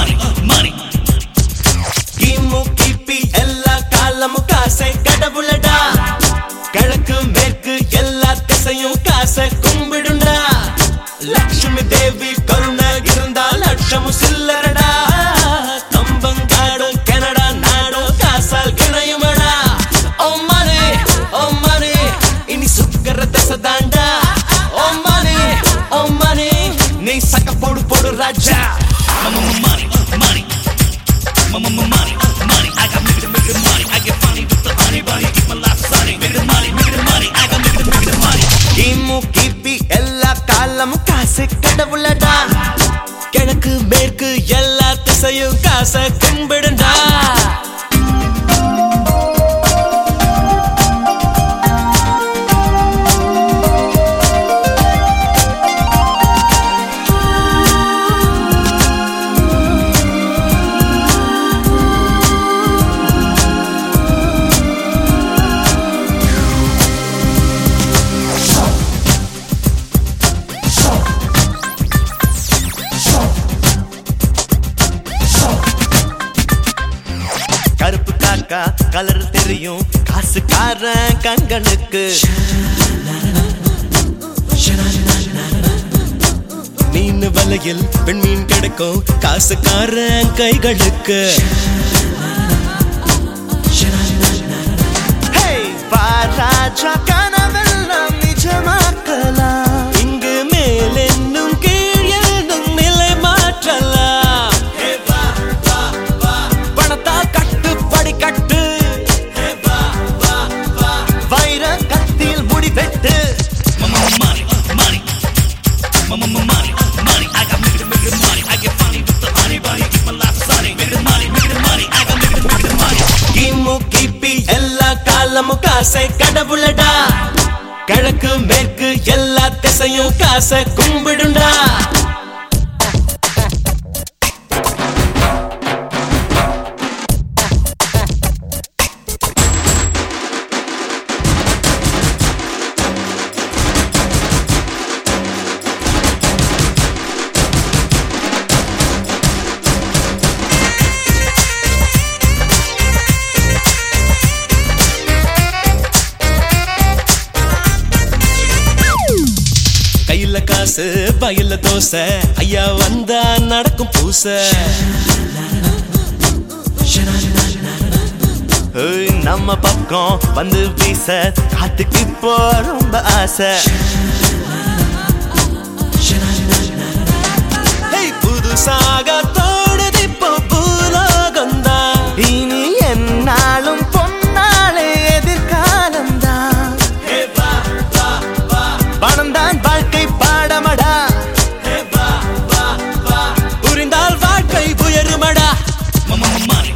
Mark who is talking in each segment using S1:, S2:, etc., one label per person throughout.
S1: money, money.
S2: கிமு கிபி எல்லா காலமும் காசை கடவுளடா. கிழக்கு மேற்கு எல்லா திசையும் காசை கும்பிடுண்டா. லட்சுமி தேவி கருணை இருந்தால் லட்சமும் சில்லறடா. கம்பங்காடும் கனடா நாடும் காசால் கிணையுமடா. ஓ மனே ஓ மனே இனி சுக்கர தசை தாண்டா. ஓ மனே நீ சக்க போடு போடு ராஜா.
S1: Money, money. Money, money. I got make the money. I get funny with the honey bunny. Keep my life sunny. Make the money. I got make the money.
S2: கிமு கிபி எல்லா காலமும் காசு கடவுளடா. கிழக்கு மேற்கு எல்லா திசையும் காசை கும்பிடுண்டா. கருப்பு காக்கா கலர் தெரியும் காசுக்காரன் கண்களுக்கு. மீன் வலையில் பெண்மீன் கிடைக்கும் காசுக்காரன் கைகளுக்கு. ராஜா கனவெல்லாம் நிஜமாக்கலாம். இங்கு மேல் என்னும் கீழ் என்னும் நிலை மாற்றலாம். பணத்தால் கட்டுப்படி கட்டு. வைர கத்தியில் முடி வெட்டு.
S1: Money, money. Money. I got make the money. I get funny with the honey bunny. Keep my life sunny. Make the money. I got make the money.
S2: கிமு கிபி எல்லா காலமும் காசை கடவுளடா. கிழக்கு மேற்கு எல்லா திசையும் காசை கும்பிடுண்டா. கையில காசு பையில தோசை ஐயா வந்தா நடக்கும் பூசை. நம்ம பக்கம் வந்து வீச காத்துக்கு இப்போ ரொம்ப ஆசை. புதுசாக தோடுது இப்போ பூலோகந்தா. இனி என்னாலும் பொன்னாலே எதிர்காலம்தான். பணம்தான் வாழ்க்கை பாடமடா. புரிந்தால் வாழ்க்கை உயருமடா.
S1: Money.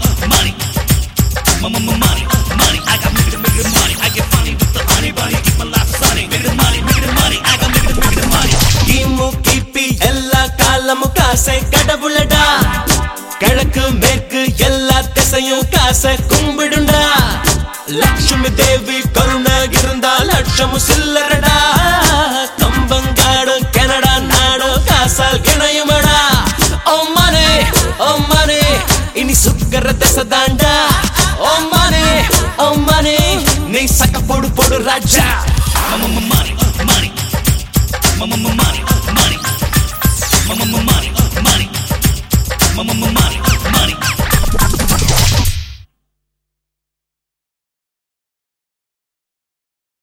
S1: Money. I got make the money. I get funny with the honey bunny. Keep my life sunny. Make the money. I got make the money.
S2: கிமு கிபி எல்லா காலமும் காசை கடவுளடா. கிழக்கு மேற்கு எல்லா திசையும் காசை கும்பிடுண்டா. லட்சுமி தேவி கருணை இருந்தால் லட்சமும் சில்லறடா. கம்பங்காடும் கனடா நாடும் காசால் கிணையுமடா. ஓ மனே இனி சுக்கர தசை தாண்டா. ஓ மனே நீ சக்க போடு போடு ராஜா.
S1: Money. Money. Money.